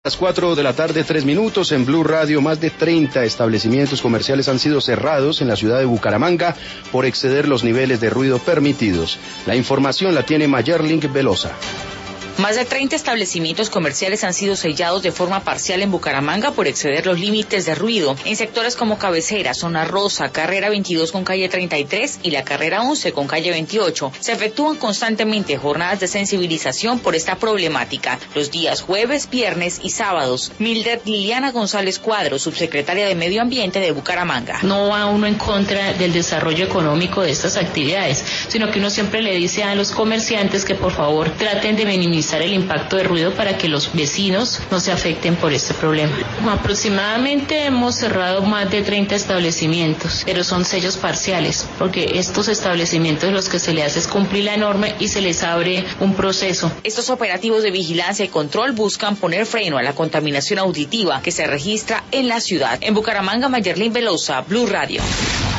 Las 4 de la tarde, 3 minutos, en Blue Radio, más de 30 establecimientos comerciales han sido cerrados en la ciudad de Bucaramanga por exceder los niveles de ruido permitidos. La información la tiene Mayerlink Velosa. Más de 30 establecimientos comerciales han sido sellados de forma parcial en Bucaramanga por exceder los límites de ruido en sectores como Cabecera, Zona Rosa, Carrera 22 con calle 33 y la Carrera 11 con calle 28. Se efectúan constantemente jornadas de sensibilización por esta problemática los días jueves, viernes y sábados. Mildred Liliana González Cuadro, subsecretaria de Medio Ambiente de Bucaramanga. No va uno en contra del desarrollo económico de estas actividades, sino que uno siempre le dice a los comerciantes que por favor traten de minimizar el impacto de ruido para que los vecinos no se afecten por este problema. Aproximadamente hemos cerrado más de 30 establecimientos, pero son sellos parciales, porque estos establecimientos los que se les hace es cumplir la norma y se les abre un proceso. Estos operativos de vigilancia y control buscan poner freno a la contaminación auditiva que se registra en la ciudad. En Bucaramanga, Mayerlin Velosa, Blue Radio.